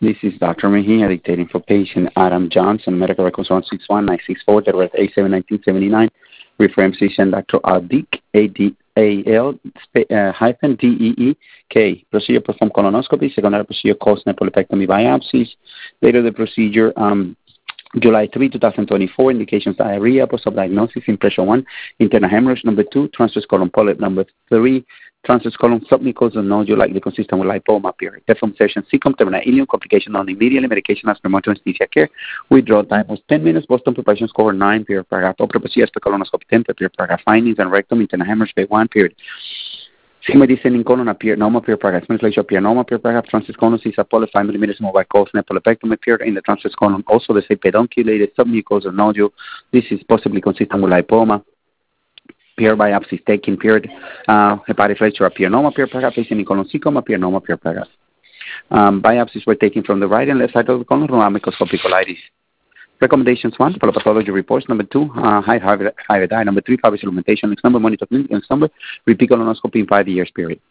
This is Dr. Mejia dictating for patient Adam Johnson, medical records 161-964, the rest A7-1979, reference physician Dr. Aldik, A-D-A-L, hyphen D-E-E-K. Procedure performed colonoscopy, secondary procedure caused nephrolepectomy biopsies. Date of the procedure, July 3, 2024, indications diarrhea, post-op diagnosis, impression 1, internal hemorrhage, number 2, transverse colon polyp, number 3, transverse colon submucosal nodule likely consistent with lipoma, period. Death session, secum, terminal ileum, complication on immediately, medication as remote anesthesia care. Withdrawal time was 10 minutes, Boston preparation score 9, period, paragraph. Opera colonoscopy 10, period, paragraph. Findings and rectum, internal hemorrhage, 1, period. Sigma descending colon appear normal period paragraph. Translation appear normal period paragraph. Transverse colon is a polyp 5 millimeters mobile caused nephrolepectomy appeared in the transverse colon. Also, the pedunculated submucosal nodule. This is possibly consistent with lipoma. Peer biopsies taken. Period. Hepatic fracture appear normal period paragraph. Descending colon cecum appear normal period paragraph. Biopsies were taken from the right and left side of the colon. Microscopic colitis. Recommendations 1, follow pathology reports. Number 2, high diet. Number 3, fibrous augmentation. Next number, monitor clinic. Next number, repeat colonoscopy in 5 years period.